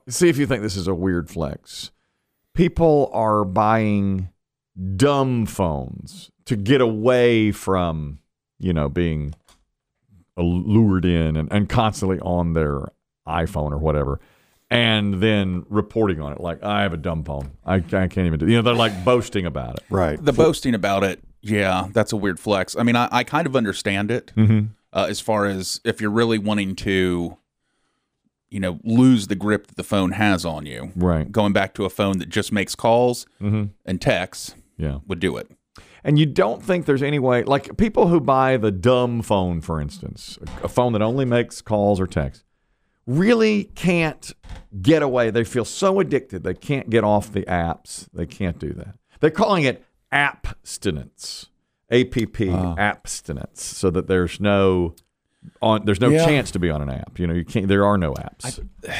see if you think this is a weird flex. People are buying dumb phones to get away from, being lured in and constantly on their iPhone or whatever, and then reporting on it like, I have a dumb phone. I can't even do it. They're like boasting about it. Right. The boasting about it, yeah, that's a weird flex. I mean, I kind of understand it as far as if you're really wanting to, lose the grip that the phone has on you. Right. Going back to a phone that just makes calls and texts would do it. And you don't think there's any way, like people who buy the dumb phone, for instance, a phone that only makes calls or texts, really can't get away. They feel so addicted, they can't get off the apps. They can't do that. They're calling it abstinence, APP, abstinence, so that there's no chance to be on an app. You can't. There are no apps.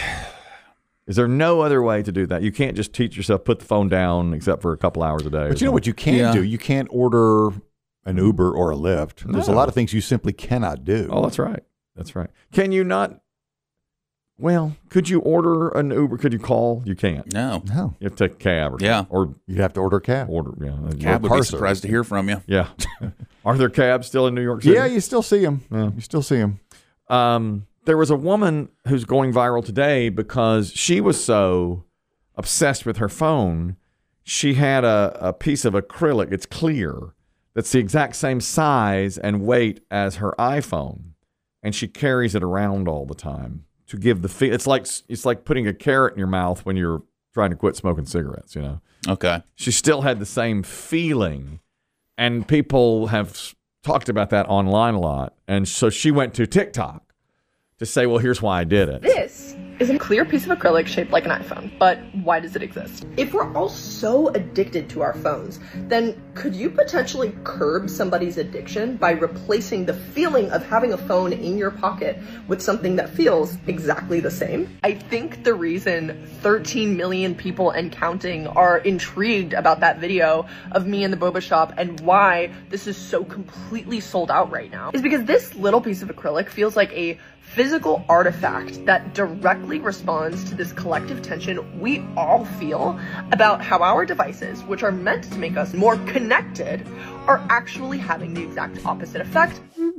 Is there no other way to do that? You can't just teach yourself put the phone down except for a couple hours a day. But you know what you can do? You can't order an Uber or a Lyft. There's a lot of things you simply cannot do. Oh, that's right. That's right. Can you not? Well, could you order an Uber? Could you call? You can't. No. You have to take a cab. Or you'd have to order a cab. Cab would be surprised to hear from you. Yeah. Are there cabs still in New York City? Yeah, you still see them. Yeah. You still see them. There was a woman who's going viral today because she was so obsessed with her phone. She had a piece of acrylic. It's clear. That's the exact same size and weight as her iPhone. And she carries it around all the time to give the feel. It's like putting a carrot in your mouth when you're trying to quit smoking cigarettes, Okay. She still had the same feeling. And people have talked about that online a lot. And so she went to TikTok to say, well, here's why I did it. This is a clear piece of acrylic shaped like an iPhone, but why does it exist? If we're all so addicted to our phones, then could you potentially curb somebody's addiction by replacing the feeling of having a phone in your pocket with something that feels exactly the same? I think the reason 13 million people and counting are intrigued about that video of me in the boba shop and why this is so completely sold out right now is because this little piece of acrylic feels like a physical artifact that directly responds to this collective tension we all feel about how our devices, which are meant to make us more connected, are actually having the exact opposite effect.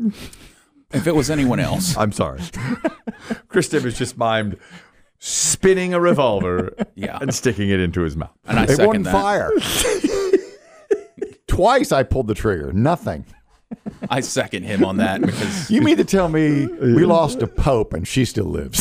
If it was anyone else. I'm sorry. Chris Tibbs just mimed spinning a revolver and sticking it into his mouth. And I it second wouldn't that. fire. Twice I pulled the trigger. Nothing. I second him on that because You mean to tell me we lost a pope and she still lives?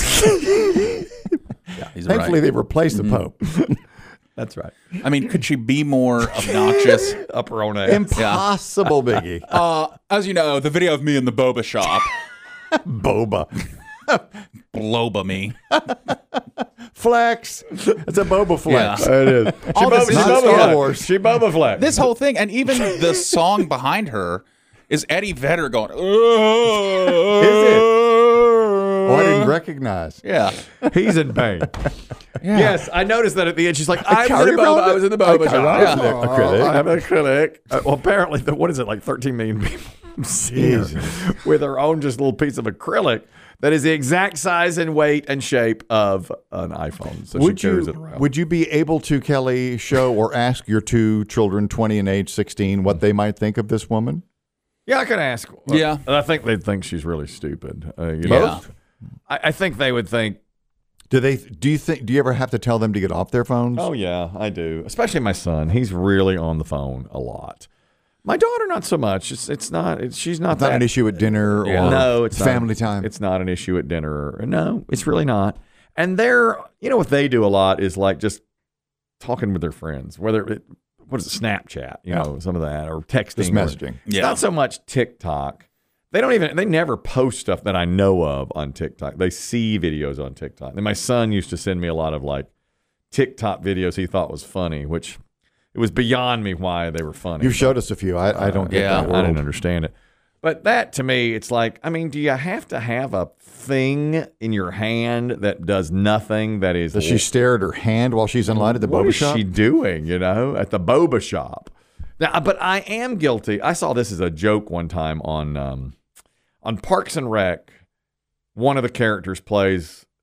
he's Thankfully, right. they've replaced the pope. That's right. I mean, could she be more obnoxious? Up her own ass. Impossible, Biggie. As you know, the video of me in the boba shop. Boba. Bloba me. Flex. It's a Boba flex. Yeah. It is. All this is not Star Wars. She Boba Flex. This whole thing, and even the song behind her is Eddie Vedder going, Is it? Oh, I didn't recognize. Yeah. He's in pain. Yes, I noticed that at the end. She's like, I was in the boba shop. I have an acrylic. Well, apparently, what is it, like 13 million people see her with her own just little piece of acrylic that is the exact size and weight and shape of an iPhone. So she carries it around. Would you be able to, Kelly, show or ask your two children, 20 and age 16, what they might think of this woman? Yeah, I could ask. Yeah. I think they'd think she's really stupid. Both? I think they would think. Do you ever have to tell them to get off their phones? Oh yeah, I do. Especially my son. He's really on the phone a lot. My daughter, not so much. She's not that an issue at dinner or no, it's family time. It's not an issue at dinner. No, it's really not. And they're, what they do a lot is like just talking with their friends, what is it, Snapchat, some of that, or texting. Just messaging. It's not so much TikTok. They never post stuff that I know of on TikTok. They see videos on TikTok. And my son used to send me a lot of like TikTok videos he thought was funny, which it was beyond me why they were funny. You showed us a few. I don't get that world. I didn't understand it. But that, to me, it's like, do you have to have a thing in your hand that does nothing that is... Does she stare at her hand while she's in line at the boba shop? What is she doing, at the boba shop? Now, but I am guilty. I saw this as a joke one time on Parks and Rec. One of the characters plays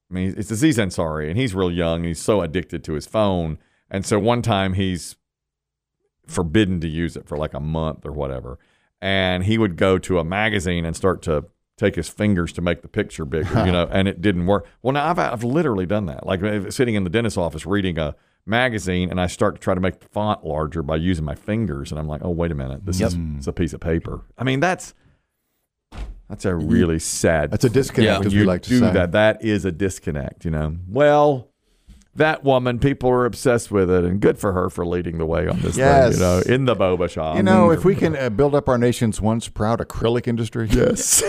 I mean, it's Aziz Ansari, and he's real young, and he's so addicted to his phone. And so one time he's forbidden to use it for like a month or whatever. And he would go to a magazine and start to take his fingers to make the picture bigger, and it didn't work. Well, now I've literally done that. Like sitting in the dentist's office reading a magazine, and I start to try to make the font larger by using my fingers, and I'm like, oh, wait a minute, this is it's a piece of paper. I mean, that's a really sad. That's a disconnect, as we like to say. That is a disconnect. Well, that woman, people are obsessed with it, and good for her for leading the way on this thing, in the boba shop. If we can build up our nation's once proud acrylic industry. Yes.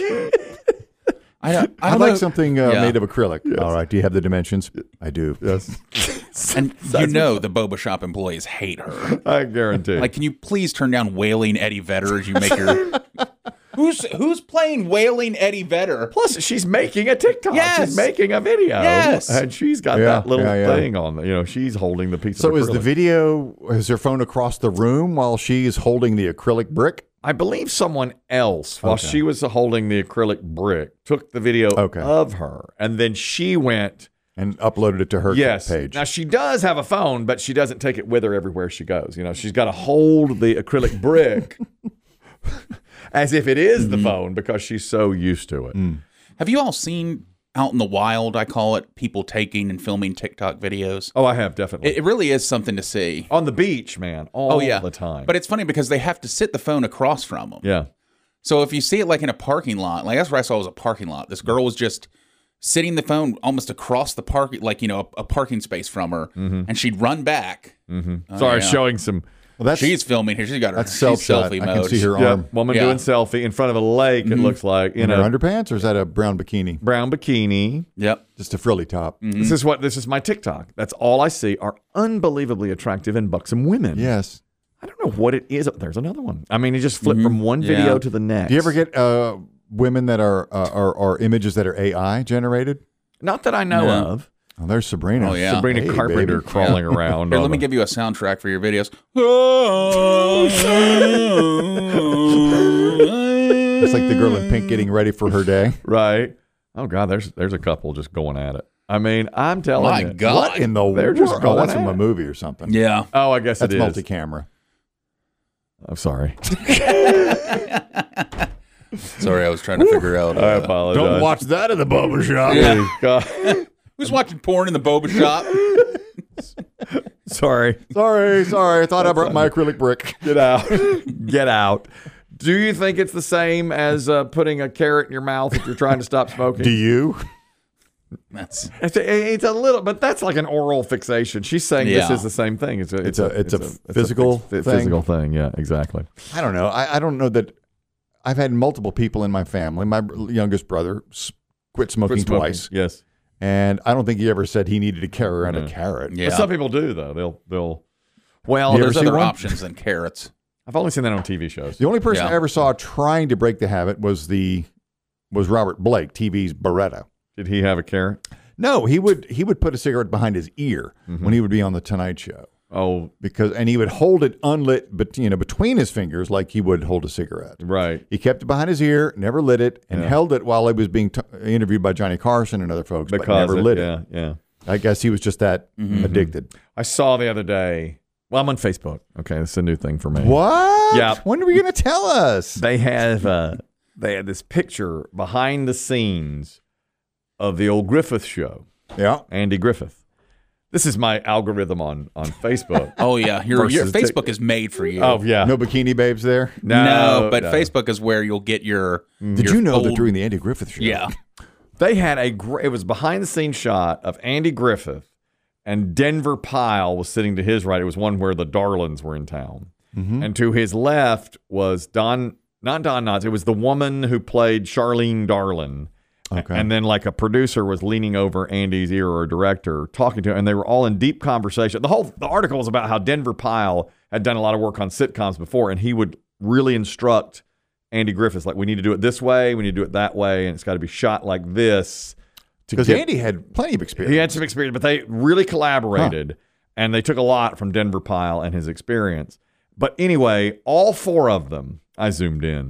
I'd like something made of acrylic. Yes. All right. Do you have the dimensions? I do. Yes. And the boba shop employees hate her. I guarantee. Like, can you please turn down Wailing Eddie Vedder as you make your... Who's playing Wailing Eddie Vedder? Plus, she's making a TikTok. Yes. She's making a video. Yes. And she's got that little thing on. She's holding the piece of acrylic. So is the video, is her phone across the room while she's holding the acrylic brick? I believe someone else, while she was holding the acrylic brick, took the video of her, and then she went and uploaded it to her page. Now, she does have a phone, but she doesn't take it with her everywhere she goes. She's got to hold the acrylic brick as if it is the phone because she's so used to it. Have you all seen out in the wild, I call it, people taking and filming TikTok videos? Oh, I have, definitely. It really is something to see. On the beach, man, all the time. But it's funny because they have to sit the phone across from them. Yeah. So if you see it like in a parking lot, like that's what I saw was a parking lot. This girl was just sitting the phone almost across the parking, like, a parking space from her, and she'd run back. Sorry, showing some... Well, she's filming here. She's got her selfie mode. I can see her arm. Woman doing selfie in front of a lake, it looks like. In her underpants, or is that a brown bikini? Brown bikini. Yep. Just a frilly top. This is my TikTok. That's all I see are unbelievably attractive and buxom women. Yes. I don't know what it is. There's another one. I mean, you just flip from one video to the next. Do you ever get women that are images that are AI generated? Not that I know of. Oh, there's Sabrina. Oh, yeah. Sabrina Carpenter crawling around. Here, let me give you a soundtrack for your videos. It's like the girl in pink getting ready for her day. Right. Oh, God, there's a couple just going at it. I mean, I'm telling you. My God. What in the world? They're just going that's at from a it. movie or something. Yeah. Oh, I guess that's it is. multi-camera. I'm sorry. Sorry, I was trying to figure out. I apologize. Don't watch that in the boba shop. Yeah. God. Who's watching porn in the boba shop? Sorry. Sorry. I thought I brought my acrylic brick. Get out. Get out. Do you think it's the same as putting a carrot in your mouth if you're trying to stop smoking? Do you? It's a little, but that's like an oral fixation. She's saying this is the same thing. It's a physical thing. Physical thing. Yeah, exactly. I don't know. I don't know that. I've had multiple people in my family. My youngest brother quit smoking twice. Yes. And I don't think he ever said he needed a carrot and a carrot. Yeah. But some people do, though. They'll. Well, there's other options than carrots. I've only seen that on TV shows. The only person I ever saw trying to break the habit was Robert Blake, TV's Barretto. Did he have a carrot? No, he would put a cigarette behind his ear when he would be on the Tonight Show. Oh, and he would hold it unlit, but between his fingers like he would hold a cigarette. Right. He kept it behind his ear, never lit it, and held it while he was being interviewed by Johnny Carson and other folks, but never lit it. Yeah. I guess he was just that addicted. I saw the other day. Well, I'm on Facebook. Okay, this is a new thing for me. What? Yeah. When are we going to tell us? They had this picture behind the scenes of the old Griffith show. Yeah. Andy Griffith. This is my algorithm on Facebook. Oh, yeah. Your Facebook is made for you. Oh, yeah. No bikini babes there? No, but Facebook is where you'll get your... Did you know that during the Andy Griffith show? Yeah. They had it was behind the scenes shot of Andy Griffith, and Denver Pyle was sitting to his right. It was one where the Darlings were in town. Mm-hmm. And to his left was not Don Knotts. It was the woman who played Charlene Darlin. Okay. And then like a producer was leaning over Andy's ear, or a director talking to him, and they were all in deep conversation. The article was about how Denver Pyle had done a lot of work on sitcoms before, and he would really instruct Andy Griffith, like, we need to do it this way, we need to do it that way, and it's got to be shot like this. Because Andy had plenty of experience. He had some experience, but they really collaborated, and they took a lot from Denver Pyle and his experience. But anyway, all four of them, I zoomed in,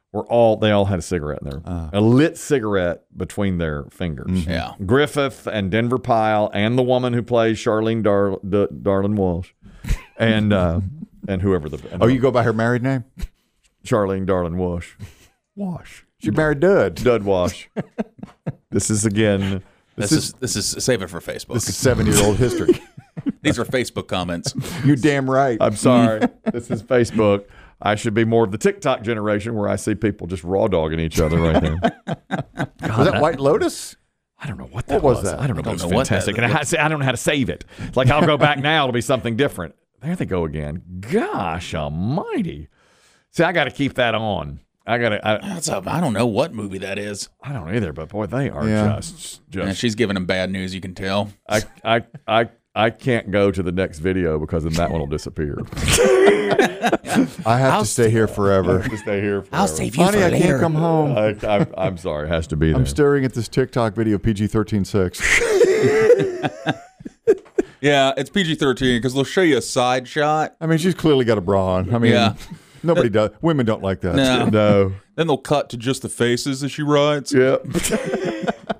they all had a cigarette in there, a lit cigarette between their fingers. Yeah. Griffith and Denver Pyle and the woman who plays Charlene Darlin Walsh, and whoever the You go by her married name? Charlene Darlin Walsh. She married Dud. Dud Wash. This is again. This is save it for Facebook. This is 7-year-old history. These are Facebook comments. You damn right. I'm sorry. This is Facebook. I should be more of the TikTok generation where I see people just raw dogging each other right there. Was that White Lotus? I don't know what that was that? I don't know, but it was know what that fantastic. is. And I don't know how to save it. Like, I'll go back now, it'll be something different. There they go again. Gosh almighty. See, I got to keep that on. I don't know what movie that is. I don't either, but boy, they are just. Yeah, she's giving him bad news. You can tell. I can't go to the next video because then that one will disappear. I have to stay here forever. I have to stay here forever. I'll save you Honey, for I later. can't come home. I'm sorry. It has to be there. I'm staring at this TikTok video, PG-13-6. Yeah, it's PG-13 because they'll show you a side shot. I mean, she's clearly got a bra on. I mean, Yeah. nobody does. Women don't like that. No. No. Then they'll cut to just the faces as she rides. Yep.